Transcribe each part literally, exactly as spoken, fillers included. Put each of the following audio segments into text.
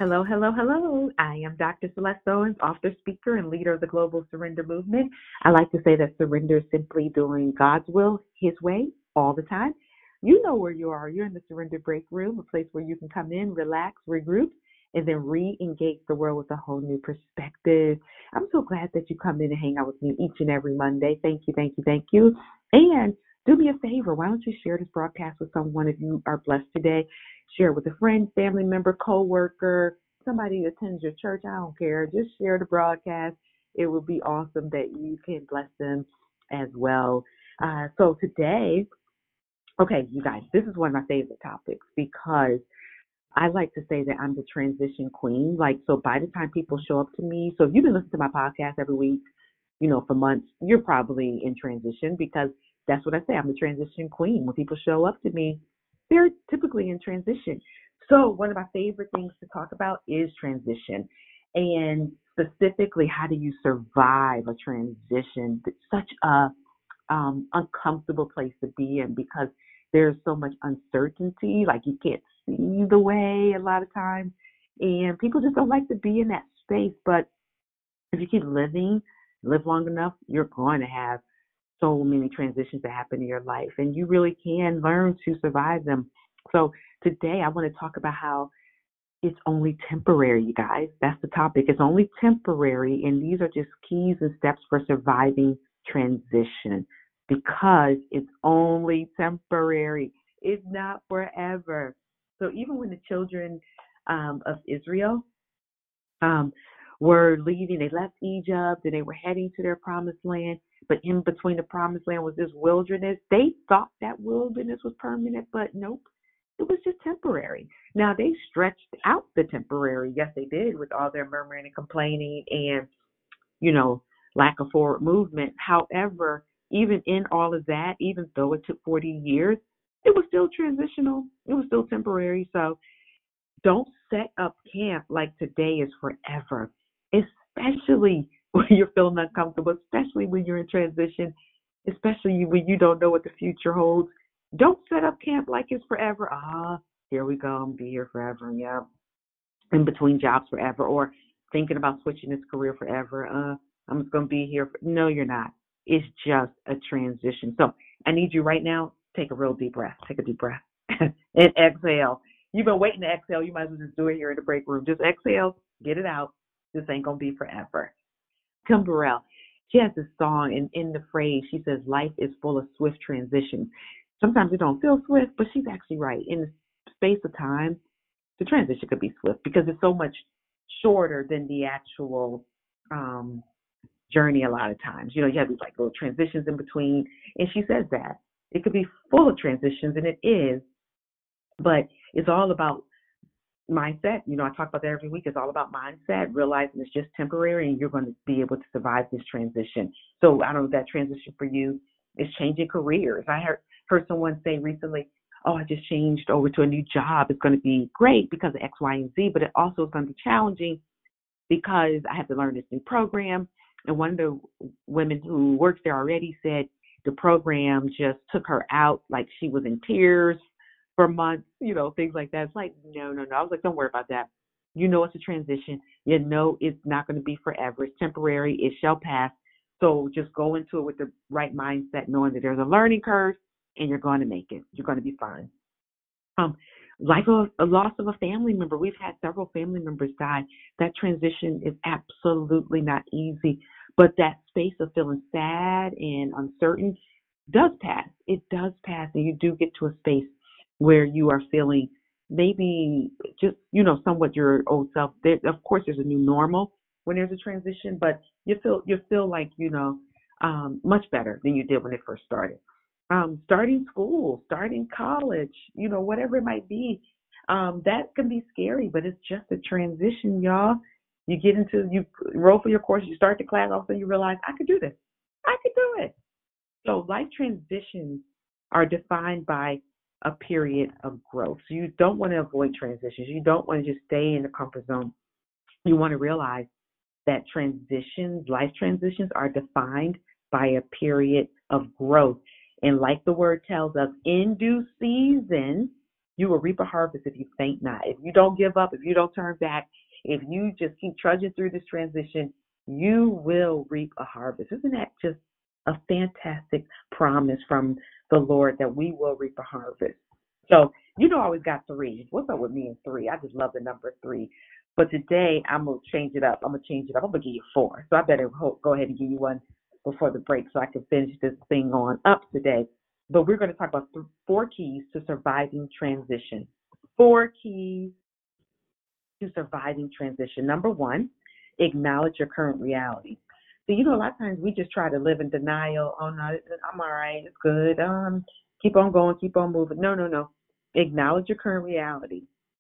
Hello, hello, hello. I am Doctor Celeste Owens, author, speaker, and leader of the Global Surrender Movement. I like to say that surrender is simply doing God's will, His way, all the time. You know where you are. You're in the Surrender Break Room, a place where you can come in, relax, regroup, and then re-engage the world with a whole new perspective. I'm so glad that you come in and hang out with me each and every Monday. Thank you, thank you, thank you. And do me a favor. Why don't you share this broadcast with someone if you are blessed today? Share it with a friend, family member, coworker, somebody who attends your church. I don't care. Just share the broadcast. It would be awesome that you can bless them as well. Uh, so today, okay, you guys, this is one of my favorite topics because I like to say that I'm the transition queen. Like, so by the time people show up to me, so if you've been listening to my podcast every week, you know, for months, you're probably in transition because that's what I say. I'm the transition queen. When people show up to me, they're typically in transition. So one of my favorite things to talk about is transition, and specifically, how do you survive a transition? It's such a um, uncomfortable place to be in because there's so much uncertainty. Like, you can't see the way a lot of times, and people just don't like to be in that space. But if you keep living, live long enough, you're going to have so many transitions that happen in your life, and you really can learn to survive them. So today I want to talk about how it's only temporary, you guys. That's the topic. It's only temporary, and these are just keys and steps for surviving transition because it's only temporary. It's not forever. So even when the children um, of Israel um, were leaving, they left Egypt and they were heading to their promised land. But in between the promised land was this wilderness. They thought that wilderness was permanent, but nope, it was just temporary. Now, they stretched out the temporary. Yes, they did, with all their murmuring and complaining and, you know, lack of forward movement. However, even in all of that, even though it took forty years, it was still transitional. It was still temporary. So don't set up camp like today is forever, especially when you're feeling uncomfortable, especially when you're in transition, especially when you don't know what the future holds. Don't set up camp like it's forever. Ah, here we go. I'm going to be here forever. Yeah. In between jobs forever, or thinking about switching this career forever. Uh, I'm just going to be here. For... No, you're not. It's just a transition. So I need you right now. Take a real deep breath. Take a deep breath and exhale. You've been waiting to exhale. You might as well just do it here in the break room. Just exhale. Get it out. This ain't going to be forever. Kim Burrell, she has this song, and in the phrase, she says, life is full of swift transitions. Sometimes it don't feel swift, but she's actually right. In the space of time, the transition could be swift because it's so much shorter than the actual um, journey a lot of times. You know, you have these like little transitions in between, and she says that. It could be full of transitions, and it is, but it's all about mindset. You know, I talk about that every week. It's all about mindset, realizing it's just temporary and you're going to be able to survive this transition. So I don't know if that transition for you is changing careers. I heard, heard someone say recently, oh, I just changed over to a new job. It's going to be great because of X, Y, and Z, but it also is going to be challenging because I have to learn this new program. And one of the women who works there already said the program just took her out, like she was in tears for months, you know, things like that. It's like, no, no, no. I was like, don't worry about that. You know it's a transition. You know it's not going to be forever. It's temporary. It shall pass. So just go into it with the right mindset, knowing that there's a learning curve and you're going to make it. You're going to be fine. Um, life of a loss of a family member. We've had several family members die. That transition is absolutely not easy, but that space of feeling sad and uncertain does pass. It does pass, and you do get to a space where you are feeling maybe just, you know, somewhat your old self. There, of course, there's a new normal when there's a transition, but you feel you feel like, you know, um, much better than you did when it first started. Um, starting school, starting college, you know, whatever it might be, um, that can be scary, but it's just a transition, y'all. You get into, you roll for your course, you start the class, all of a sudden you realize, I could do this. I could do it. So life transitions are defined by a period of growth. So you don't want to avoid transitions. You don't want to just stay in the comfort zone. You want to realize that transitions, life transitions, are defined by a period of growth. And like the word tells us, in due season, You will reap a harvest if you faint not. If you don't give up, if you don't turn back, if you just keep trudging through this transition, you will reap a harvest. Isn't that just a fantastic promise from the Lord that we will reap a harvest? So, you know, I always got three. What's up with me and three? I just love the number three. But today, I'm going to change it up. I'm going to change it up. I'm going to give you four. So I better ho- go ahead and give you one before the break so I can finish this thing on up today. But we're going to talk about th- four keys to surviving transition. Four keys to surviving transition. Number one, acknowledge your current reality. So, you know, a lot of times we just try to live in denial. Oh, no, I'm all right. It's good. Um, keep on going. Keep on moving. No, no, no. Acknowledge your current reality.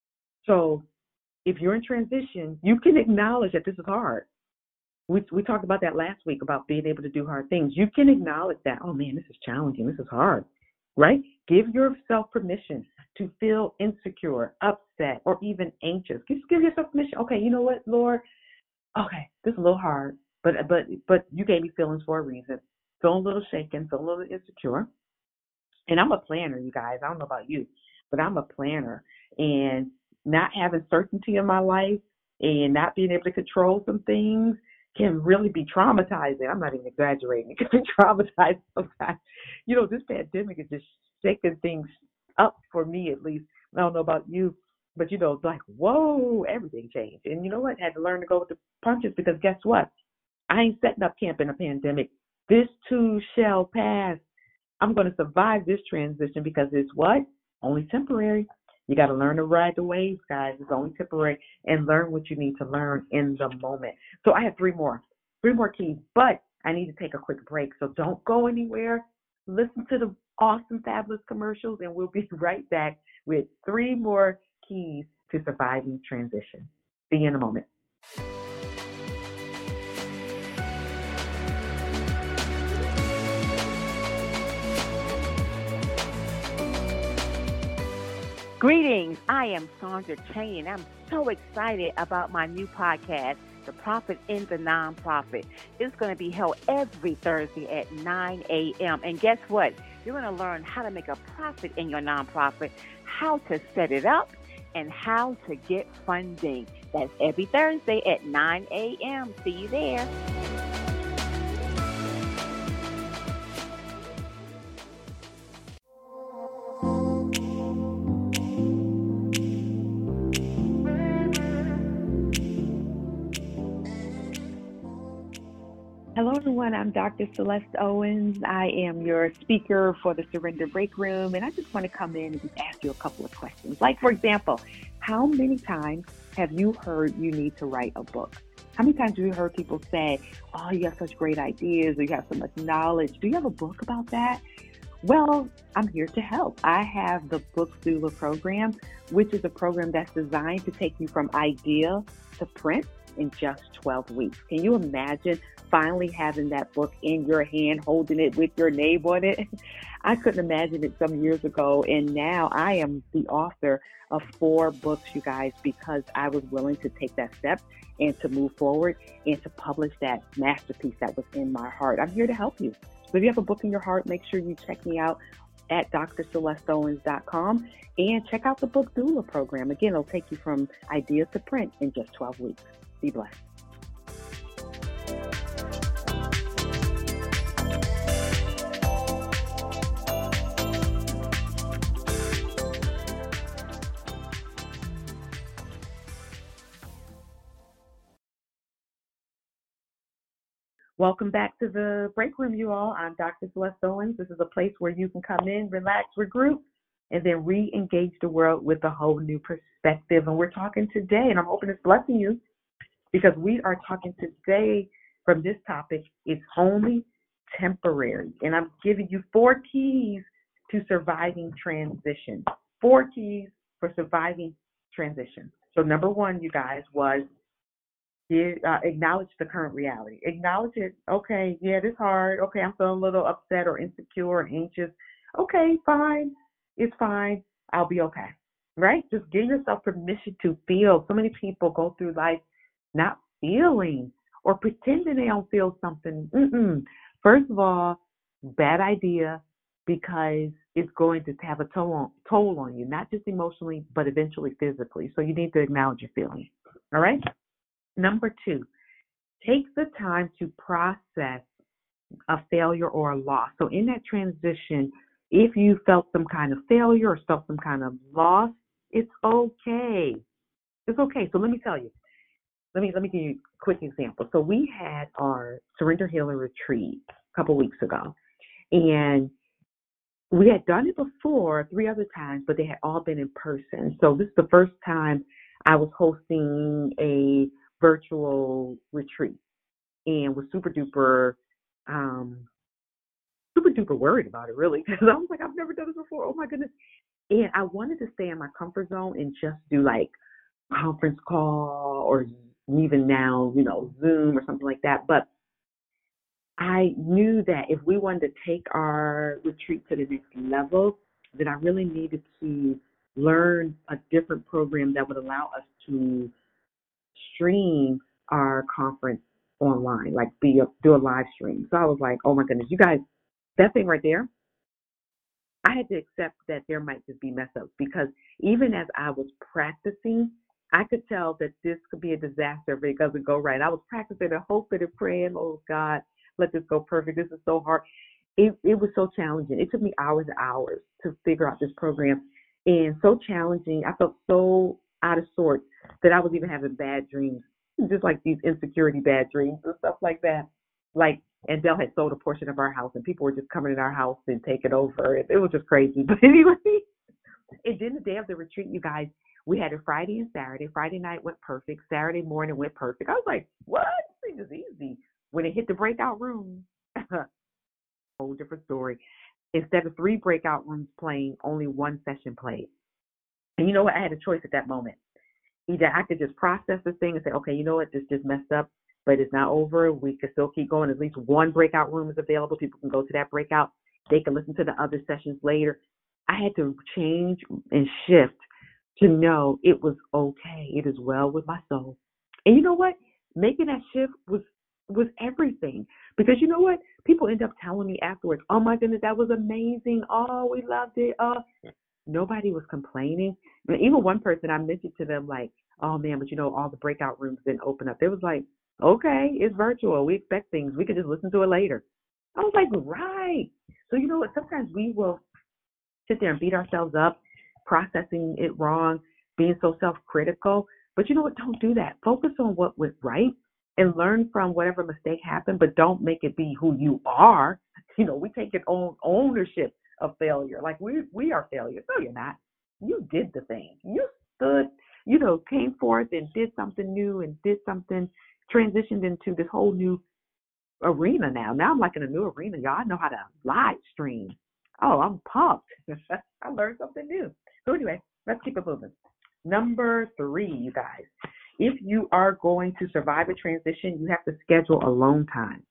So if you're in transition, you can acknowledge that this is hard. We we talked about that last week about being able to do hard things. You can acknowledge that, oh man, this is challenging. This is hard, right? Give yourself permission to feel insecure, upset, or even anxious. Just give yourself permission. Okay, you know what, Lord? Okay, this is a little hard, but but but you gave me feelings for a reason. Feeling a little shaken, feeling a little insecure. And I'm a planner, you guys. I don't know about you, but I'm a planner. And not having certainty in my life and not being able to control some things can really be traumatizing. I'm not even exaggerating. It can be traumatizing sometimes. You know, this pandemic is just shaking things up for me, at least. I don't know about you, but, you know, it's like, whoa, everything changed. And you know what? I had to learn to go with the punches because guess what? I ain't setting up camp in a pandemic. This too shall pass. I'm going to survive this transition because it's what? Only temporary. You got to learn to ride the waves, guys. It's only temporary, and learn what you need to learn in the moment. So I have three more, three more keys, but I need to take a quick break. So don't go anywhere. Listen to the awesome, fabulous commercials, and we'll be right back with three more keys to surviving transition. See you in a moment. Greetings. I am Sandra Cheney, and I'm so excited about my new podcast, The Profit in the Nonprofit. It's going to be held every Thursday at nine a.m. And guess what? You're going to learn how to make a profit in your nonprofit, how to set it up, and how to get funding. That's every Thursday at nine a.m. See you there. Hello, everyone. I'm Doctor Celeste Owens. I am your speaker for the Surrender Break Room, and I just want to come in and just ask you a couple of questions. Like, for example, how many times have you heard you need to write a book? How many times have you heard people say, oh, you have such great ideas, or you have so much knowledge. Do you have a book about that? Well, I'm here to help. I have the Book Doula program, which is a program that's designed to take you from idea to print in just twelve weeks. Can you imagine finally having that book in your hand, holding it with your name on it? I couldn't imagine it some years ago, and now I am the author of four books, you guys, because I was willing to take that step and to move forward and to publish that masterpiece that was in my heart. I'm here to help you. So if you have a book in your heart, make sure you check me out at d r celeste owens dot com and check out the Book Doula program. Again, it'll take you from idea to print in just twelve weeks. Be blessed. Welcome back to the break room, you all. I'm Doctor Celeste Owens. This is a place where you can come in, relax, regroup, and then re-engage the world with a whole new perspective. And we're talking today, and I'm hoping it's blessing you, because we are talking today from this topic. It's only temporary. And I'm giving you four keys to surviving transition. Four keys for surviving transition. So number one, you guys, was You, uh, acknowledge the current reality. Acknowledge it. Okay, yeah, this is hard. Okay, I'm feeling a little upset or insecure or anxious. Okay, fine. It's fine. I'll be okay. Right? Just give yourself permission to feel. So many people go through life not feeling or pretending they don't feel something. Mm-mm. First of all, bad idea, because it's going to have a toll on, toll on you, not just emotionally, but eventually physically. So you need to acknowledge your feelings. All right? Number two, take the time to process a failure or a loss. So in that transition, if you felt some kind of failure or felt some kind of loss, it's okay. It's okay. So let me tell you. Let me let me give you a quick example. So we had our Surrender Healing Retreat a couple weeks ago, and we had done it before three other times, but they had all been in person. So this is the first time I was hosting a virtual retreat, and was super duper, um, super duper worried about it, really, because I was like, I've never done this before. Oh my goodness! And I wanted to stay in my comfort zone and just do like conference call or even now, you know, Zoom or something like that. But I knew that if we wanted to take our retreat to the next level, that I really needed to learn a different program that would allow us to stream our conference online, like be a, do a live stream. So I was like, oh my goodness, you guys, that thing right there, I had to accept that there might just be mess ups, because even as I was practicing, I could tell that this could be a disaster if it doesn't go right. I was practicing and hoping and praying, oh God, let this go perfect. This is so hard. It it was so challenging. It took me hours and hours to figure out this program, and so challenging. I felt so out of sorts that I was even having bad dreams, just like these insecurity bad dreams and stuff like that. Like, and Dell had sold a portion of our house, and people were just coming in our house and taking over. It, it was just crazy. But anyway, and then the day of the retreat, you guys, we had a Friday and Saturday. Friday night went perfect. Saturday morning went perfect. I was like, what? This thing is easy. When it hit the breakout room, whole different story. Instead of three breakout rooms playing, only one session played. And you know what? I had a choice at that moment. Either I could just process the thing and say, okay, you know what? This just messed up, but it's not over. We can still keep going. At least one breakout room is available. People can go to that breakout. They can listen to the other sessions later. I had to change and shift to know it was okay. It is well with my soul. And you know what? Making that shift was was everything. Because you know what? People end up telling me afterwards, oh my goodness, that was amazing. Oh, we loved it. Oh, nobody was complaining. I mean, even one person, I mentioned to them like, oh man, but you know, all the breakout rooms didn't open up. They was like, okay, it's virtual. We expect things. We could just listen to it later. I was like, right. So you know what? Sometimes we will sit there and beat ourselves up, processing it wrong, being so self-critical. But you know what? Don't do that. Focus on what went right and learn from whatever mistake happened, but don't make it be who you are. You know, we take it on ownership of failure. Like we we are failures. No, you're not. You did the thing. You stood, you know, came forth and did something new and did something, transitioned into this whole new arena now. Now I'm like in a new arena, y'all. I know how to live stream. Oh, I'm pumped. I learned something new. So anyway, let's keep it moving. Number three, you guys. If you are going to survive a transition, you have to schedule alone time.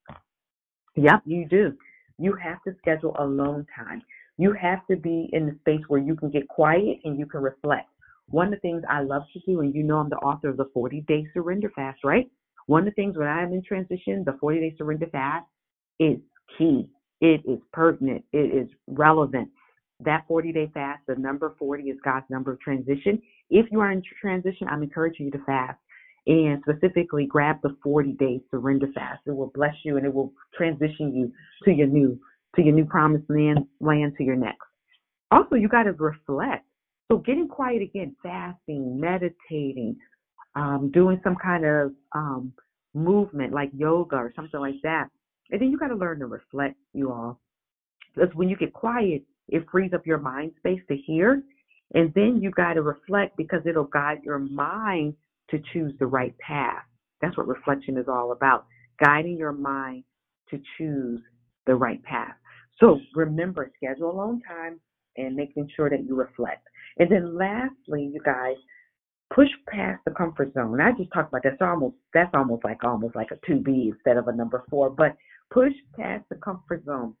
Yep, you do. You have to schedule alone time. You have to be in the space where you can get quiet and you can reflect. One of the things I love to do, and you know I'm the author of the forty-day Surrender Fast, right? One of the things when I'm in transition, the forty-day Surrender Fast is key. It is pertinent. It is relevant. That forty-day fast, the number forty is God's number of transition. If you are in transition, I'm encouraging you to fast. And specifically, grab the forty-day Surrender Fast. It will bless you and it will transition you to your new, to your new promised land, land to your next. Also, you got to reflect. So getting quiet again, fasting, meditating, um, doing some kind of um, movement like yoga or something like that. And then you got to learn to reflect, you all. Because when you get quiet, it frees up your mind space to hear. And then you got to reflect because it'll guide your mind to choose the right path. That's what reflection is all about, guiding your mind to choose the right path. So remember, schedule alone time and making sure that you reflect. And then lastly, you guys, push past the comfort zone. I just talked about that. So almost that's almost like almost like a two B instead of a number four. But push past the comfort zone,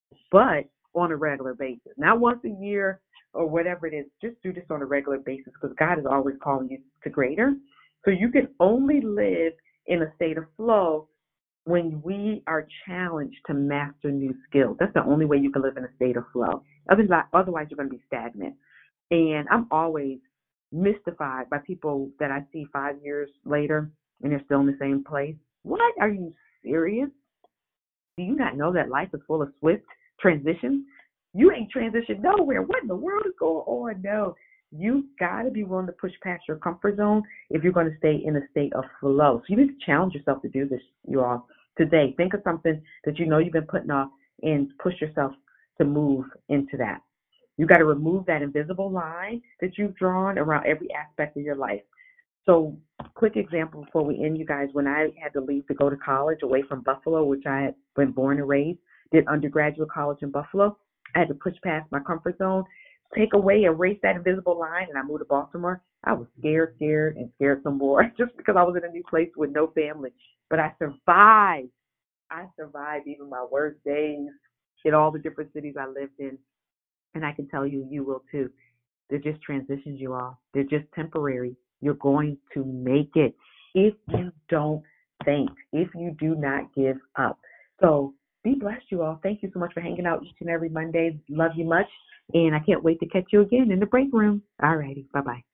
but on a regular basis. Not once a year or whatever it is. Just do this on a regular basis because God is always calling you to greater. So you can only live in a state of flow when we are challenged to master new skills. That's the only way you can live in a state of flow. Otherwise, otherwise you're going to be stagnant. And I'm always mystified by people that I see five years later and they're still in the same place. What? Are you serious? Do you not know that life is full of swift transitions? You ain't transitioned nowhere. What in the world is going on? No. You got to be willing to push past your comfort zone if you're going to stay in a state of flow. So you need to challenge yourself to do this, you all, today. Think of something that you know you've been putting off and push yourself to move into that. You got to remove that invisible line that you've drawn around every aspect of your life. So quick example before we end, you guys, when I had to leave to go to college away from Buffalo, which I had been born and raised, did undergraduate college in Buffalo, I had to push past my comfort zone, take away, erase that invisible line, and I moved to Baltimore. I was scared, scared, and scared some more just because I was in a new place with no family. But I survived. I survived even my worst days in all the different cities I lived in. And I can tell you, you will too. They're just transitions, you all. They're just temporary. You're going to make it if you don't faint, if you do not give up. So be blessed, you all. Thank you so much for hanging out each and every Monday. Love you much. And I can't wait to catch you again in the break room. All righty. Bye-bye.